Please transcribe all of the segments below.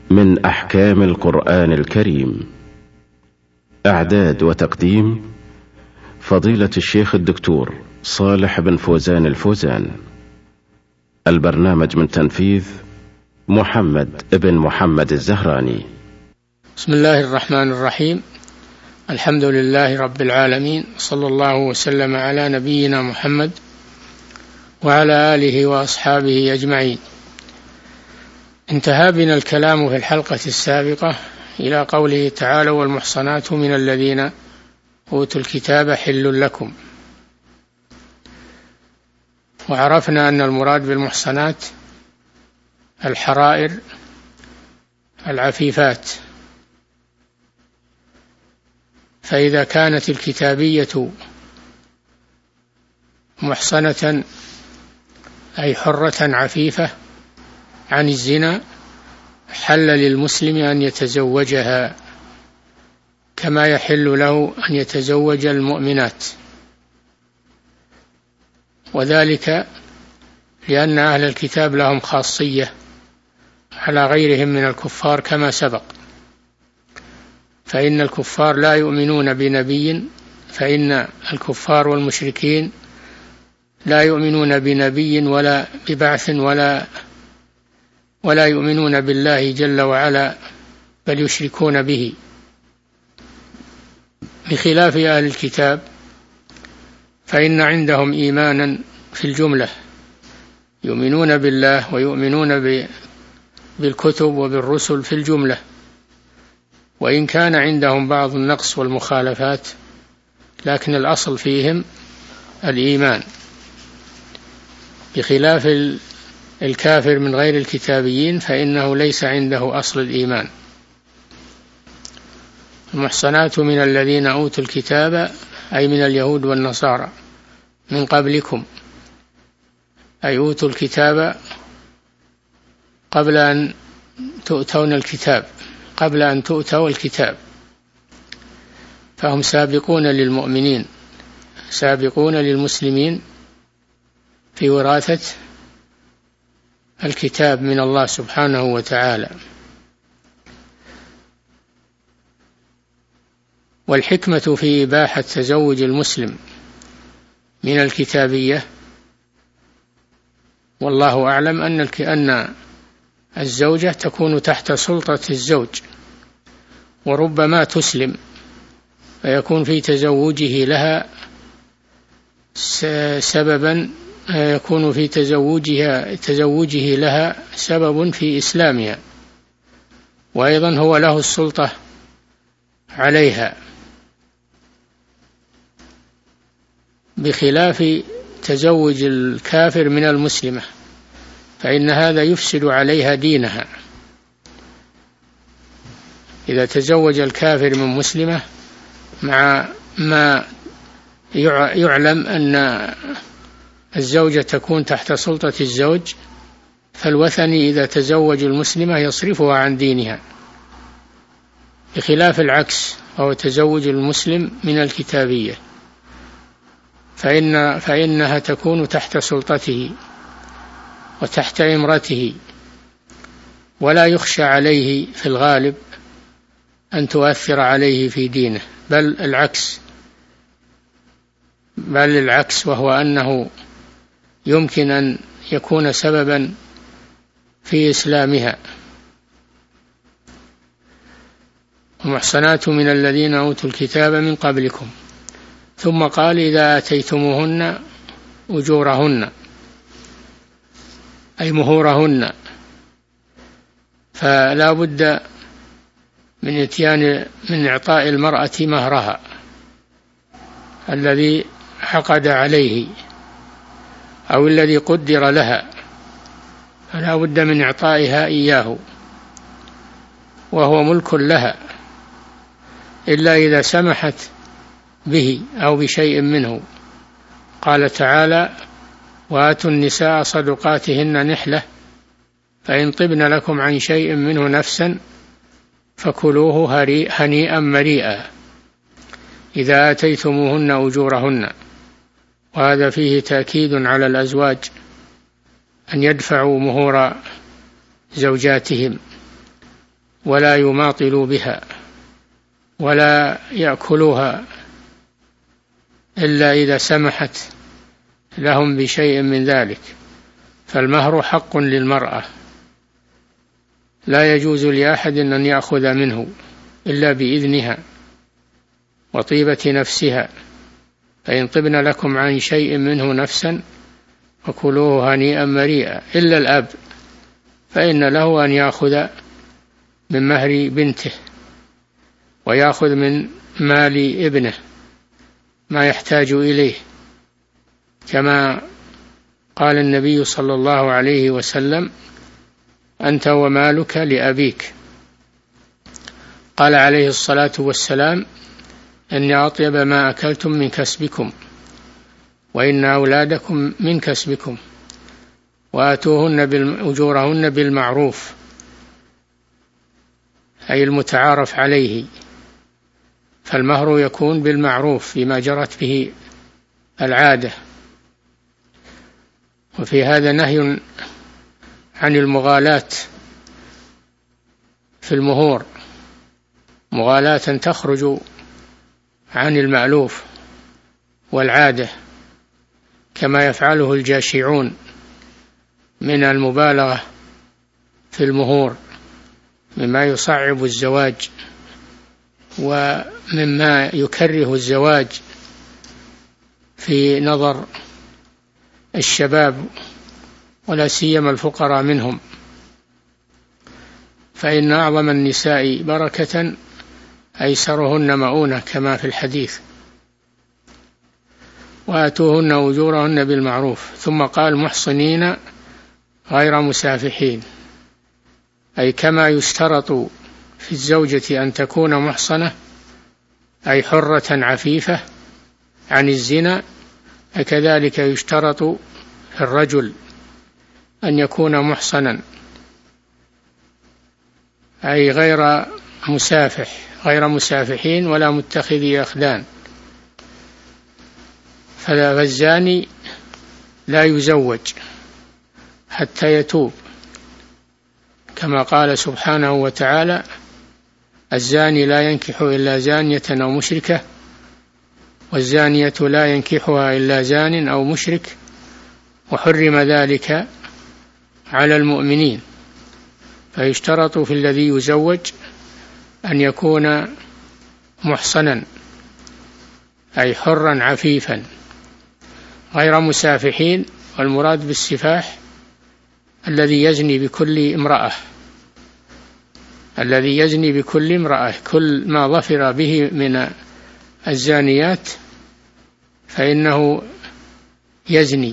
من أحكام القرآن الكريم. إعداد وتقديم فضيلة الشيخ الدكتور صالح بن فوزان الفوزان. البرنامج من تنفيذ محمد بن محمد الزهراني. بسم الله الرحمن الرحيم. الحمد لله رب العالمين، صلى الله وسلم على نبينا محمد وعلى آله وأصحابه أجمعين. انتهى بنا الكلام في الحلقة السابقة إلى قوله تعالى: والمحصنات من الذين أوتوا الكتاب حل لكم. وعرفنا أن المراد بالمحصنات الحرائر العفيفات، فإذا كانت الكتابية محصنة أي حرة عفيفة عن الزنا، حل للمسلم أن يتزوجها كما يحل له أن يتزوج المؤمنات، وذلك لأن أهل الكتاب لهم خاصية على غيرهم من الكفار كما سبق. فإن الكفار لا يؤمنون بنبي، فإن الكفار والمشركين لا يؤمنون بنبي ولا ببعث ولا يؤمنون بالله جل وعلا، بل يشركون به، بخلاف أهل الكتاب فإن عندهم إيمانا في الجملة، يؤمنون بالله ويؤمنون بالكتب وبالرسل في الجملة، وإن كان عندهم بعض النقص والمخالفات، لكن الأصل فيهم الإيمان، بخلاف الكافر من غير الكتابيين فإنه ليس عنده أصل الإيمان. المحصنات من الذين أوتوا الكتاب أي من اليهود والنصارى من قبلكم، أي أوتوا الكتاب قبل أن تؤتون الكتاب، قبل أن تؤتوا الكتاب، فهم سابقون للمؤمنين، سابقون للمسلمين في وراثة الكتاب من الله سبحانه وتعالى. والحكمة في إباحة تزوج المسلم من الكتابية والله أعلم أن الزوجة تكون تحت سلطة الزوج، وربما تسلم فيكون في تزوجه لها سببا، يكون في تزوجه لها سبب في إسلامها، وأيضا هو له السلطة عليها، بخلاف تزوج الكافر من المسلمة، فإن هذا يفسد عليها دينها. إذا تزوج الكافر من مسلمة مع ما يعلم أن الزوجة تكون تحت سلطة الزوج، فالوثني إذا تزوج المسلمة يصرفها عن دينها، بخلاف العكس وهو تزوج المسلم من الكتابية، فإنها تكون تحت سلطته وتحت إمرته، ولا يخشى عليه في الغالب أن تؤثر عليه في دينه، بل العكس، وهو أنه يمكن أن يكون سببا في إسلامها. المحصنات من الذين أوتوا الكتاب من قبلكم، ثم قال: إذا آتيتموهن أجورهن أي مهورهن، فلا بد من إعطاء المرأة مهرها الذي عقد عليه أو الذي قدر لها، فلا بد من إعطائها إياه، وهو ملك لها إلا إذا سمحت به أو بشيء منه. قال تعالى: وآتوا النساء صدقاتهن نحلة فإن طبن لكم عن شيء منه نفسا فكلوه هنيئا مريئا إذا آتيتموهن أجورهن. وهذا فيه تأكيد على الأزواج أن يدفعوا مهور زوجاتهم ولا يماطلوا بها ولا يأكلوها إلا إذا سمحت لهم بشيء من ذلك. فالمهر حق للمرأة، لا يجوز لأحد أن يأخذ منه إلا بإذنها وطيبة نفسها، فإن طبن لكم عن شيء منه نفسا فكلوه هنيئا مريئا، إلا الأب فإن له أن يأخذ من مهر بنته ويأخذ من مال ابنه ما يحتاج إليه، كما قال النبي صلى الله عليه وسلم: أنت ومالك لأبيك. قال عليه الصلاة والسلام: إني أطيب ما أكلتم من كسبكم، وإن أولادكم من كسبكم، وآتوهن أجورهن بالمعروف، أي المتعارف عليه. فالمهر يكون بالمعروف بما جرت به العادة. وفي هذا نهي عن المغالاة في المهور، مغالاة تخرج عن المألوف والعادة، كما يفعله الجاشعون من المبالغة في المهور، مما يصعب الزواج ومما يكره الزواج في نظر الشباب ولا سيما الفقراء منهم. فإن أعظم النساء بركة أيسرهن مؤونة، كما في الحديث: وآتوهن أجورهن بالمعروف. ثم قال: محصنين غير مسافحين، أي كما يشترط في الزوجة أن تكون محصنة أي حرة عفيفة عن الزنا، كذلك يشترط في الرجل أن يكون محصنا أي غير مسافحين ولا متخذي أخدان. فالزاني لا يزوج حتى يتوب، كما قال سبحانه وتعالى: الزاني لا ينكح إلا زانية أو مشركة، والزانية لا ينكحها إلا زان أو مشرك، وحرم ذلك على المؤمنين. فيشترط في الذي يزوج أن يكون محصنا أي حرا عفيفا غير مسافحين، والمراد بالسفاح الذي يزني بكل امرأة، كل ما ظفر به من الزانيات فإنه يزني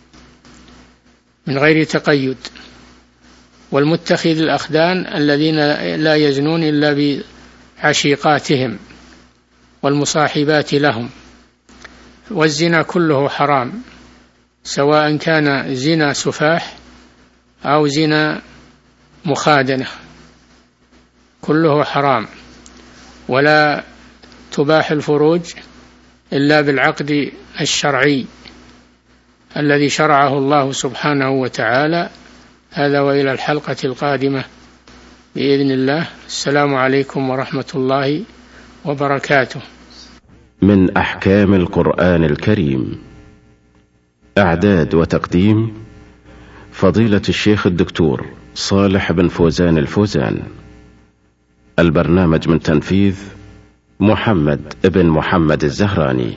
من غير تقيد. والمتخذ الأخدان الذين لا يزنون إلا بعشيقاتهم والمصاحبات لهم. والزنا كله حرام، سواء كان زنا سفاح أو زنا مخادنة، كله حرام. ولا تباح الفروج إلا بالعقد الشرعي الذي شرعه الله سبحانه وتعالى. هذا، وإلى الحلقة القادمة بإذن الله. السلام عليكم ورحمة الله وبركاته. من أحكام القرآن الكريم. إعداد وتقديم فضيلة الشيخ الدكتور صالح بن فوزان الفوزان. البرنامج من تنفيذ محمد بن محمد الزهراني.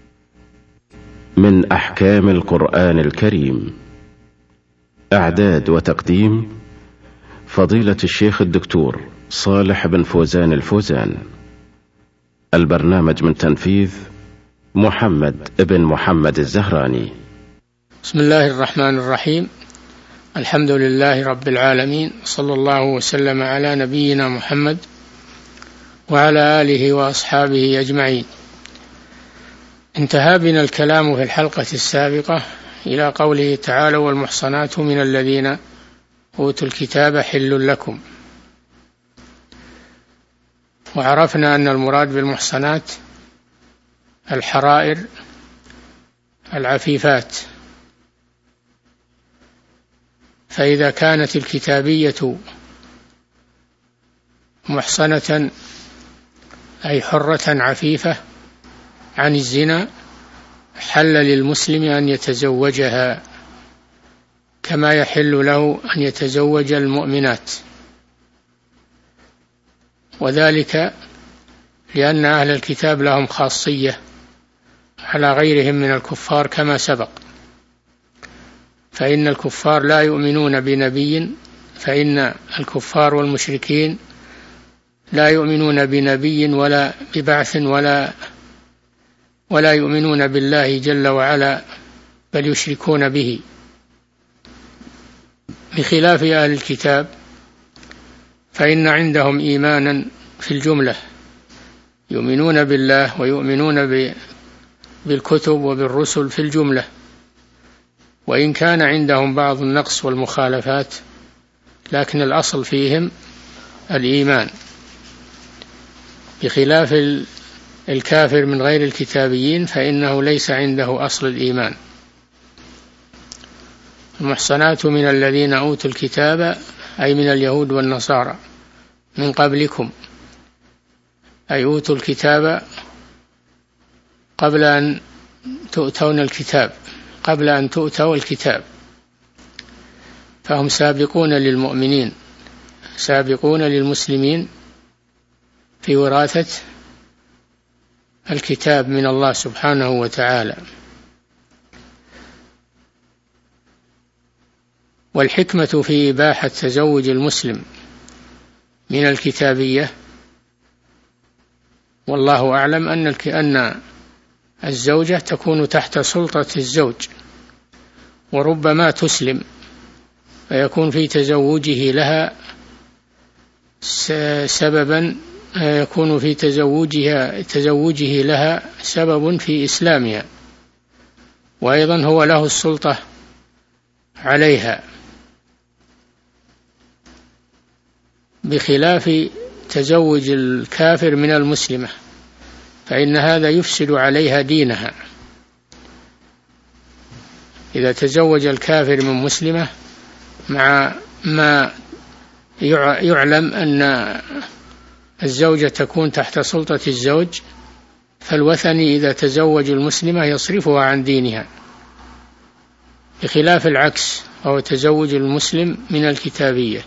من أحكام القرآن الكريم. إعداد وتقديم فضيلة الشيخ الدكتور صالح بن فوزان الفوزان. البرنامج من تنفيذ محمد بن محمد الزهراني. بسم الله الرحمن الرحيم. الحمد لله رب العالمين، صلى الله وسلم على نبينا محمد وعلى آله وأصحابه أجمعين. انتهى بنا الكلام في الحلقة السابقة إلى قوله تعالى: والمحصنات من الذين أوتوا الكتاب حل لكم. وعرفنا أن المراد بالمحصنات الحرائر العفيفات. فإذا كانت الكتابية محصنة أي حرة عفيفة عن الزنا، حل للمسلم أن يتزوجها كما يحل له أن يتزوج المؤمنات، وذلك لأن أهل الكتاب لهم خاصية على غيرهم من الكفار كما سبق، فإن الكفار لا يؤمنون بنبي، فإن الكفار والمشركين لا يؤمنون بنبي ولا ببعث ولا يؤمنون بالله جل وعلا، بل يشركون به، بخلاف أهل الكتاب فإن عندهم إيمانا في الجملة، يؤمنون بالله ويؤمنون بالكتب وبالرسل في الجملة، وإن كان عندهم بعض النقص والمخالفات لكن الأصل فيهم الإيمان، بخلاف الكافر من غير الكتابيين فإنه ليس عنده أصل الإيمان. المحصنات من الذين أوتوا الكتاب أي من اليهود والنصارى من قبلكم، أي أوتوا الكتاب قبل أن تؤتون الكتاب، قبل أن تؤتوا الكتاب، فهم سابقون للمؤمنين، سابقون للمسلمين في وراثة الكتاب من الله سبحانه وتعالى. والحكمة في إباحة تزوج المسلم من الكتابية والله أعلم أن الزوجة تكون تحت سلطة الزوج، وربما تسلم فيكون في تزوجه لها سببا، يكون في تزوجه لها سبب في إسلامها، وأيضا هو له السلطة عليها، بخلاف تزوج الكافر من المسلمة فإن هذا يفسد عليها دينها. إذا تزوج الكافر من مسلمة مع ما يعلم أن الزوجة تكون تحت سلطة الزوج، فالوثني إذا تزوج المسلمة يصرفها عن دينها، بخلاف العكس وهو تزوج المسلم من الكتابية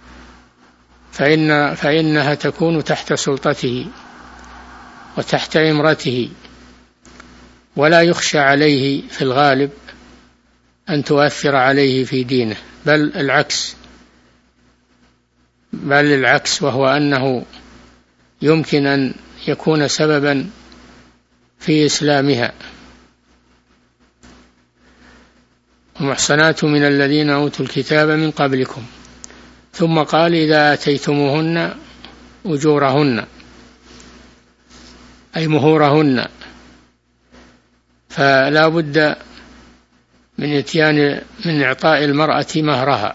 فإنها تكون تحت سلطته وتحت إمرته، ولا يخشى عليه في الغالب أن تؤثر عليه في دينه، بل العكس، وهو أنه يمكن أن يكون سببا في إسلامها. المحصنات من الذين أوتوا الكتاب من قبلكم، ثم قال إذا آتيتموهن أجورهن أي مهورهن، فلا بد من إعطاء المرأة مهرها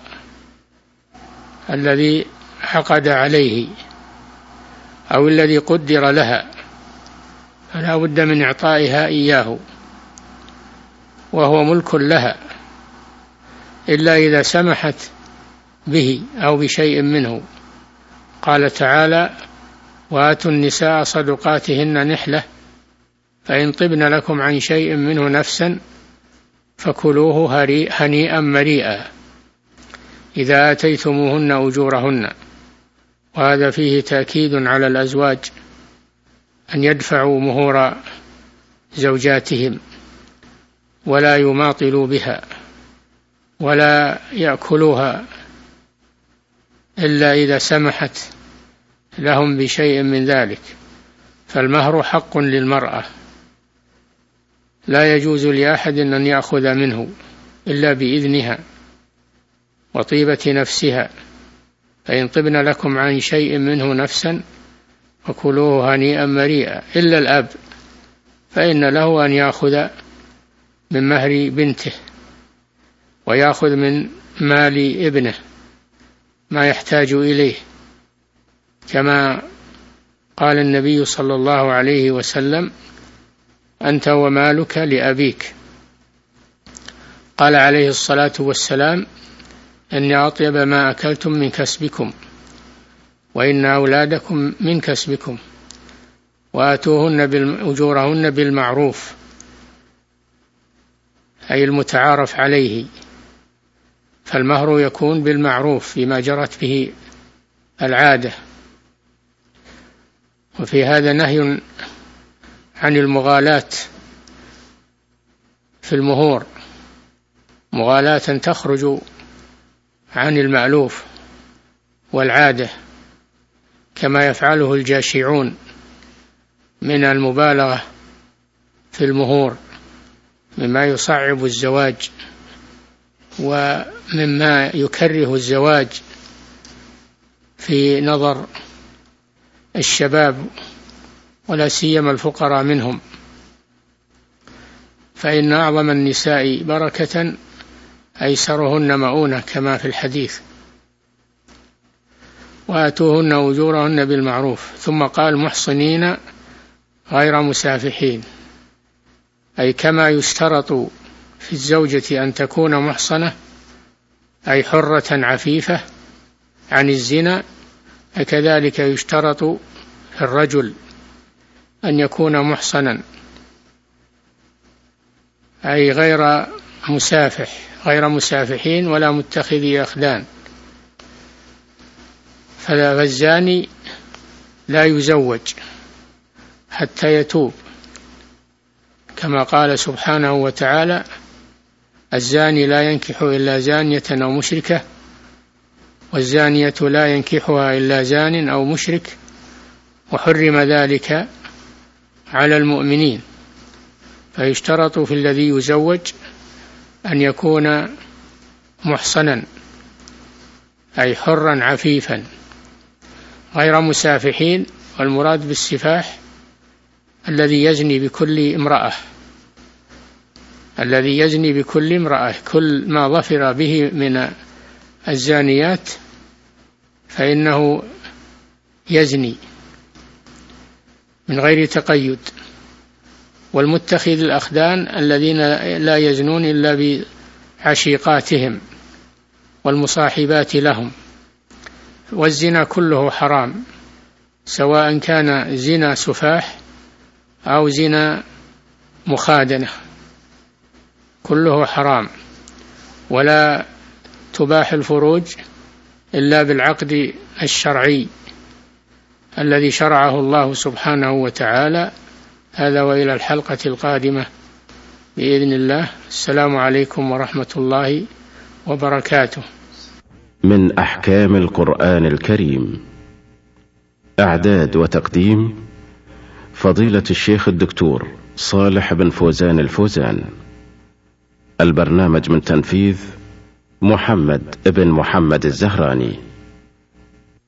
الذي عقد عليه أو الذي قدر لها، فلا بد من إعطائها إياه، وهو ملك لها إلا إذا سمحت به أو بشيء منه. قال تعالى وآتوا النساء صدقاتهن نحلة فإن طبن لكم عن شيء منه نفسا فكلوه هنيئا مريئا إذا آتيتموهن أجورهن. وهذا فيه تأكيد على الأزواج أن يدفعوا مهور زوجاتهم ولا يماطلوا بها ولا يأكلوها إلا إذا سمحت لهم بشيء من ذلك، فالمهر حق للمرأة، لا يجوز لأحد أن يأخذ منه إلا بإذنها وطيبة نفسها. فإن طبن لكم عن شيء منه نفسا فكلوه هنيئا مريئا، إلا الأب فإن له أن يأخذ من مهر بنته ويأخذ من مال ابنه ما يحتاج إليه، كما قال النبي صلى الله عليه وسلم أنت ومالك لأبيك. قال عليه الصلاة والسلام إني أطيب ما أكلتم من كسبكم، وإن أولادكم من كسبكم وآتوهن أجورهن بالمعروف، أي المتعارف عليه، فالمهر يكون بالمعروف فيما جرت به العادة. وفي هذا نهي عن المغالاة في المهور، مغالاة تخرج عن المألوف والعادة، كما يفعله الجاشعون من المبالغة في المهور، مما يصعب الزواج ومما يكره الزواج في نظر الشباب ولا سيما الفقراء منهم، فإن أعظم النساء بركة أيسرهن مؤونة كما في الحديث. وآتوهن أجورهن بالمعروف. ثم قال محصنين غير مسافحين، أي كما يشترط في الزوجة أن تكون محصنة أي حرة عفيفة عن الزنا، كذلك يشترط في الرجل أن يكون محصنا أي غير مسافحين ولا متخذي أخدان. فالزاني لا يزوج حتى يتوب، كما قال سبحانه وتعالى: الزاني لا ينكح إلا زانية أو مشركة، والزانية لا ينكحها إلا زان أو مشرك، وحرم ذلك على المؤمنين. فيشترط في الذي يزوج أن يكون محصنا أي حرا عفيفا غير مسافحين، والمراد بالسفاح الذي يزني بكل امرأة، كل ما ظفر به من الزانيات فإنه يزني من غير تقيد. والمتخذ الأخدان الذين لا يزنون إلا بعشيقاتهم والمصاحبات لهم. والزنا كله حرام، سواء كان زنا سفاح أو زنا مخادنة، كله حرام. ولا تباح الفروج إلا بالعقد الشرعي الذي شرعه الله سبحانه وتعالى. هذا، وإلى الحلقة القادمة بإذن الله. السلام عليكم ورحمة الله وبركاته. من أحكام القرآن الكريم. إعداد وتقديم فضيلة الشيخ الدكتور صالح بن فوزان الفوزان. البرنامج من تنفيذ محمد بن محمد الزهراني.